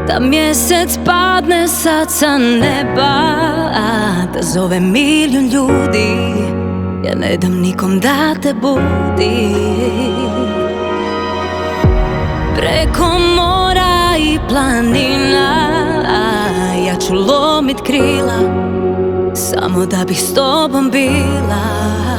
Da mjesec padne sad sa neba, da zove milijun ljudi, ja ne dam nikom da te budi. Preko mora i planina ja ću lomit krila, samo da bih s tobom bila.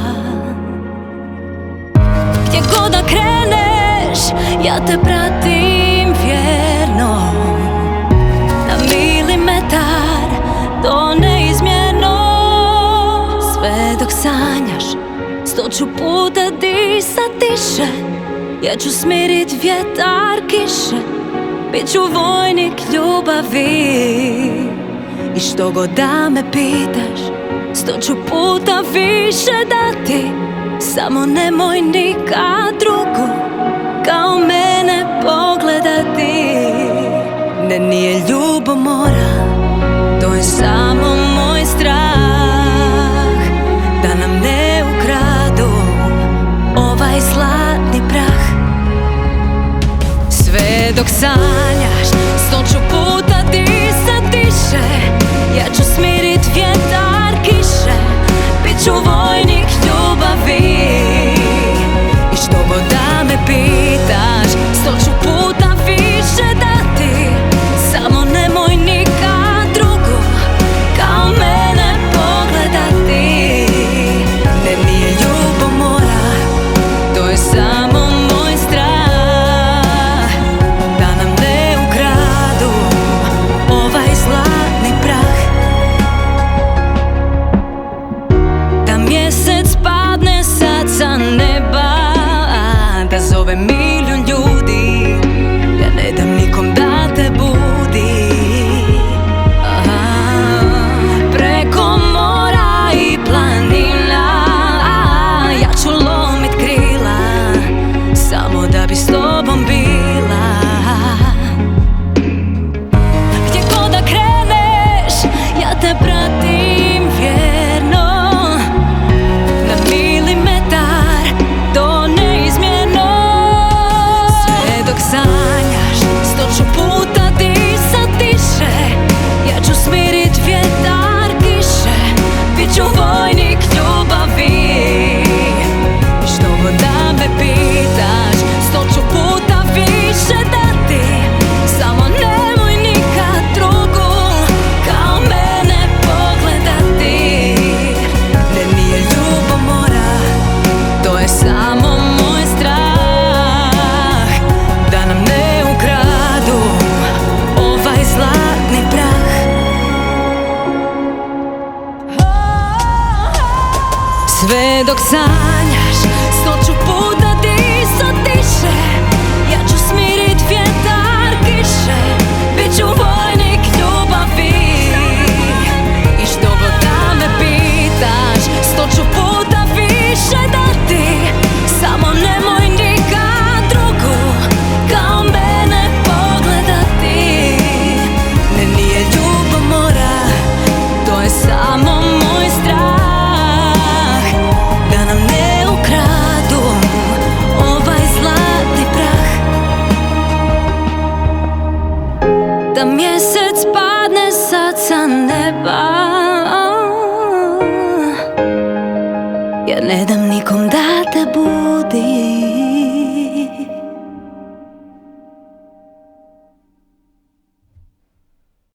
Gdje god da kreneš, ja te pratim vjerno, na milimetar do neizmjerno. Sve dok sanjaš, 100 ću puta disat tiše, ja ću smirit vjetar kiše, bit ću vojnik ljubavi. I što god da me pitaš, 100 ću puta više dati, samo nemoj nikad drugu kao mene pogledati. Ne, nije ljubomora, to je samo moj strah, da nam ne ukradu ovaj zlatni prah. Sve dok sanjaš, 100 ću puta disat tiše, ja ću smirit vjetar kiše, bit ću vojnik ljubavi. I što god da me pitaš, 100 ću puta više dati, samo nemoj nikad drugu kao mene pogledati. Ne, nije ljubomora, to je samo moj strah, da nam ne ukradu ovaj zlatni prah. Da mjesec padne sad sa neba, da zove milijun ljudi, ja ne dam nikom da te budi. Preko mora i planina ja ću lomit krila, samo da bi s tobom bila. Gdje god da kreneš, ja te pratim vjerno, na milimetar do neizmjerno. Sve dok sanjaš, 100 ću puta disat tiše, ja ću smirit vjetar kiše, bit ću vojnik ljubavi. I što god da me pitaš, 100 ću puta više dati, samo nemoj nikad drugu kao mene pogledati. Ne, nije ljubomora, to je samo moj strah, da nam ne ukradu ovaj zlatni prah. Sve dok sanjaš, 100 ću puta disat tiše, ja ću smirit vjetar kiše, bit ću vojnik ljubavi. I što god da me pitaš, 100 ću puta više dati, samo nemoj nikad drugu kao mene pogledati. Ne, nije ljubomora, to je samo moj strah, da nam ne ukradu ovaj zlatni prah. Da mjesec padne sad sa neba,